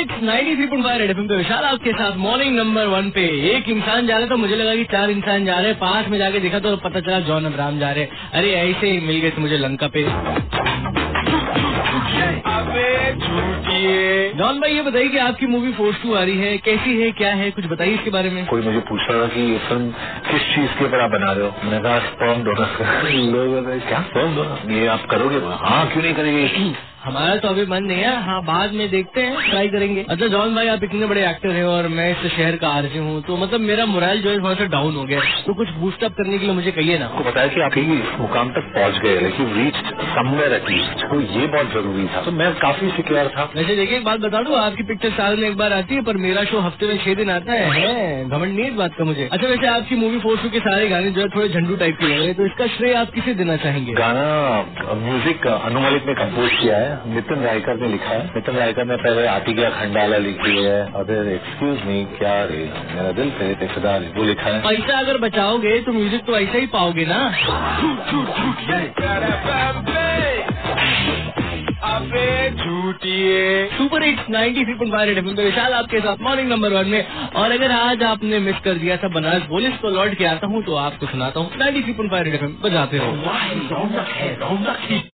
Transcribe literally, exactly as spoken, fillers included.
It's ninety three point five Red FM पे विशाल आपके साथ मॉर्निंग नंबर वन पे। एक इंसान जा रहा था, मुझे लगा कि चार इंसान जा रहे हैं, पास में जाके देखा तो पता चला जॉन अब्राहम जा रहे हैं। अरे ऐसे ही मिल गए थे मुझे लंका पे। जॉन भाई ये बताइए कि आपकी मूवी फोर्स टू आ रही है, कैसी है, क्या है, कुछ बताइए इसके बारे में। कोई मुझे पूछ रहा था कि ये फिल्म किस चीज के ऊपर आप बना रहे हो। मैंने कहा स्पर्म डोनर। लोग क्या स्पर्म डोनर, ये आप करोगे? हाँ क्यों नहीं करेंगे। हमारा तो अभी मन नहीं है, हाँ बाद में देखते हैं, ट्राई करेंगे। अच्छा जॉन भाई आप इतने बड़े एक्टर हैं और मैं इस शहर का आरजे हूँ, तो मतलब मेरा मोरल जो है थोड़ा सा डाउन हो गया, तो कुछ बूस्ट अप करने के लिए मुझे कहिए ना। आपको पता है कि आप ही मुकाम तक पहुँच गए, लेकिन रीच समवेयर एट लीस्ट, तो ये बहुत जरूरी था। तो मैं काफी सिक्योर था। वैसे देखिए एक बात बता दूं, आपकी पिक्चर साल में एक बार आती है, पर मेरा शो हफ्ते में छह दिन आता है। घमंड नहीं इस बात का मुझे। अच्छा वैसे आपकी मूवी फोर्स टू के सारे गाने जो है थोड़े झंडू टाइप के लग रहे हैं, तो इसका श्रेय आप किसे देना चाहेंगे? गाना म्यूजिक अनु मलिक ने कंपोज किया है, नितिन रायकर ने लिखा है। नितिन रायकर ने पहले आती गया खंडाला लिखी है, और फिर एक्सक्यूज मी क्या रे मेरा दिल पे तेफदार वो लिखा है। पैसा अगर बचाओगे तो म्यूजिक तो ऐसा ही पाओगे ना। Super hits ninety three point five Red FM पे विशाल आपके साथ मॉर्निंग नंबर वन में। और अगर आज आपने मिस कर दिया था बनारस पुलिस को लौट के आता हूँ तो आपको सुनाता हूँ ninety three point five Red FM बजाते हो।